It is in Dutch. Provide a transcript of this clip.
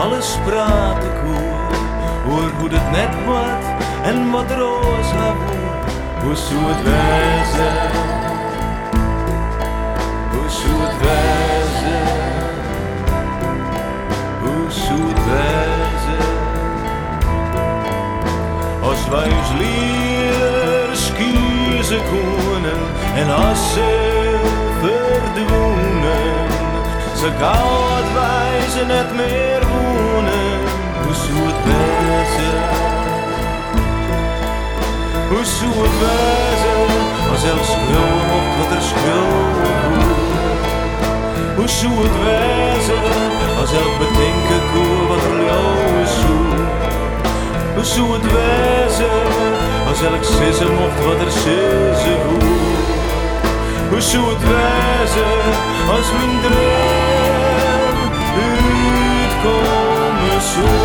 alles praten koer, hoor hoe het net wordt en wat roos haar woord. Hoe zou het wezen? Hoe zou het wezen? Hoe zou het wezen? Als wij ons lieders kiezen konen en als ze verdwoenen, ze koud wij ze net meer wonen. Hoe zou het wezen? Hoe zou het wezen als elk schreeuwen mocht wat er schreeuwen moet? Hoe zou het wezen als elk bedenken koer wat er jouwen zoekt? Hoe zou het wezen als elk sissen mocht wat er sissen voelt? Hoe zou het wezen als mijn droom uitkomen zou?